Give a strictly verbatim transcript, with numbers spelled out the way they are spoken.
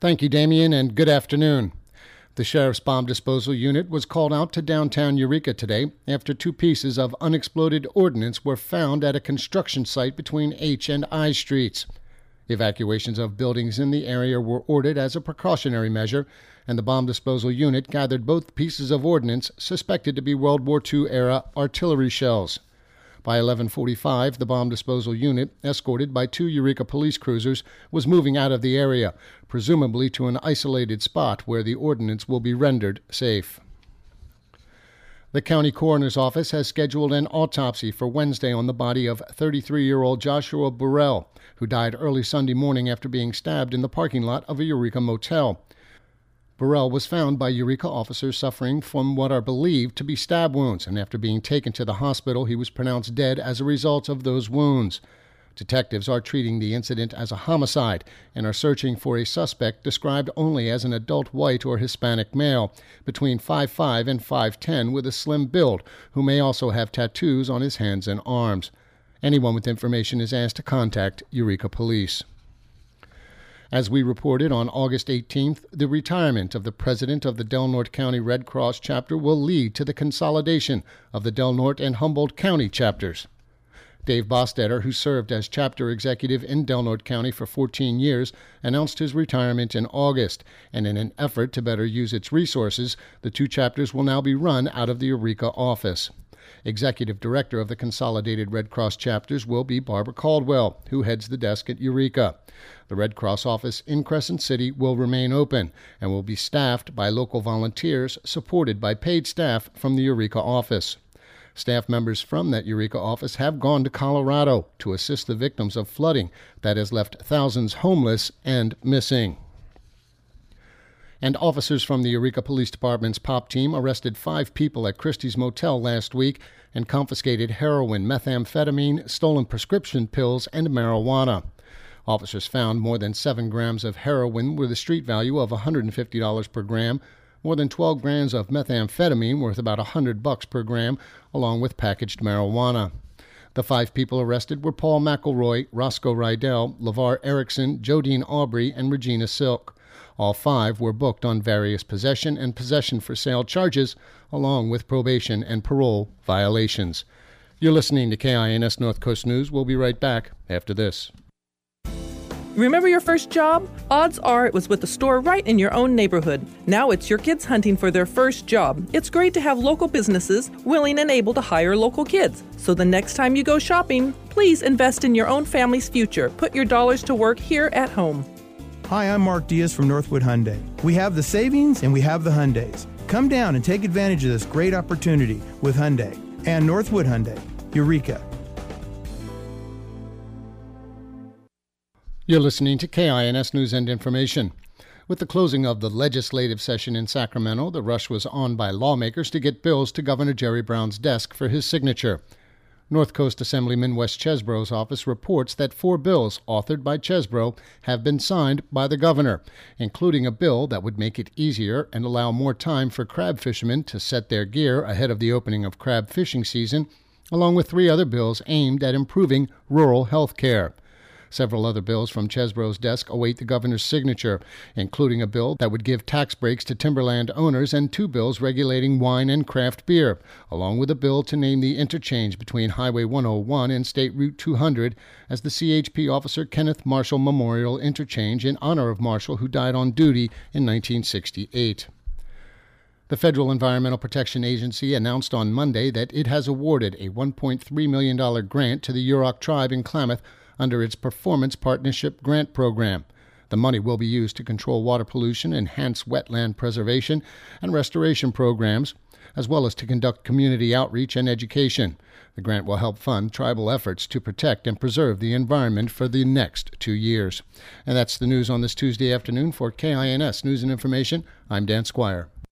Thank you, Damien, and good afternoon. The Sheriff's Bomb Disposal Unit was called out to downtown Eureka today after two pieces of unexploded ordnance were found at a construction site between H and I Streets. Evacuations of buildings in the area were ordered as a precautionary measure, and the Bomb Disposal Unit gathered both pieces of ordnance suspected to be World War Two-era artillery shells. By eleven forty-five, the Bomb Disposal Unit, escorted by two Eureka police cruisers, was moving out of the area, presumably to an isolated spot where the ordnance will be rendered safe. The county coroner's office has scheduled an autopsy for Wednesday on the body of thirty-three-year-old Joshua Burrell, who died early Sunday morning after being stabbed in the parking lot of a Eureka motel. Burrell was found by Eureka officers suffering from what are believed to be stab wounds, and after being taken to the hospital, he was pronounced dead as a result of those wounds. Detectives are treating the incident as a homicide and are searching for a suspect described only as an adult white or Hispanic male, between five foot five and five foot ten with a slim build, who may also have tattoos on his hands and arms. Anyone with information is asked to contact Eureka Police. As we reported on August eighteenth, the retirement of the president of the Del Norte County Red Cross chapter will lead to the consolidation of the Del Norte and Humboldt County chapters. Dave Bostetter, who served as chapter executive in Del Norte County for fourteen years, announced his retirement in August, and in an effort to better use its resources, the two chapters will now be run out of the Eureka office. Executive Director of the Consolidated Red Cross chapters will be Barbara Caldwell, who heads the desk at Eureka. The Red Cross office in Crescent City will remain open and will be staffed by local volunteers supported by paid staff from the Eureka office. Staff members from that Eureka office have gone to Colorado to assist the victims of flooding that has left thousands homeless and missing. And officers from the Eureka Police Department's POP team arrested five people at Christie's Motel last week and confiscated heroin, methamphetamine, stolen prescription pills, and marijuana. Officers found more than seven grams of heroin with a street value of one hundred fifty dollars per gram, more than twelve grams of methamphetamine worth about one hundred bucks per gram, along with packaged marijuana. The five people arrested were Paul McElroy, Roscoe Rydell, LeVar Erickson, Jodine Aubrey, and Regina Silk. All five were booked on various possession and possession for sale charges, along with probation and parole violations. You're listening to K I N S North Coast News. We'll be right back after this. Remember your first job? Odds are it was with a store right in your own neighborhood. Now it's your kids hunting for their first job. It's great to have local businesses willing and able to hire local kids. So the next time you go shopping, please invest in your own family's future. Put your dollars to work here at home. Hi, I'm Mark Diaz from Northwood Hyundai. We have the savings and we have the Hyundais. Come down and take advantage of this great opportunity with Hyundai and Northwood Hyundai, Eureka. You're listening to K I N S News and Information. With the closing of the legislative session in Sacramento, the rush was on by lawmakers to get bills to Governor Jerry Brown's desk for his signature. North Coast Assemblyman Wes Chesbro's office reports that four bills authored by Chesbro have been signed by the governor, including a bill that would make it easier and allow more time for crab fishermen to set their gear ahead of the opening of crab fishing season, along with three other bills aimed at improving rural health care. Several other bills from Chesbro's desk await the governor's signature, including a bill that would give tax breaks to timberland owners and two bills regulating wine and craft beer, along with a bill to name the interchange between Highway one oh one and State Route two hundred as the C H P Officer Kenneth Marshall Memorial Interchange in honor of Marshall, who died on duty in nineteen sixty-eight. The Federal Environmental Protection Agency announced on Monday that it has awarded a one point three million dollars grant to the Yurok tribe in Klamath under its Performance Partnership Grant Program. The money will be used to control water pollution, enhance wetland preservation and restoration programs, as well as to conduct community outreach and education. The grant will help fund tribal efforts to protect and preserve the environment for the next two years. And that's the news on this Tuesday afternoon. For K I N S News and Information, I'm Dan Squire.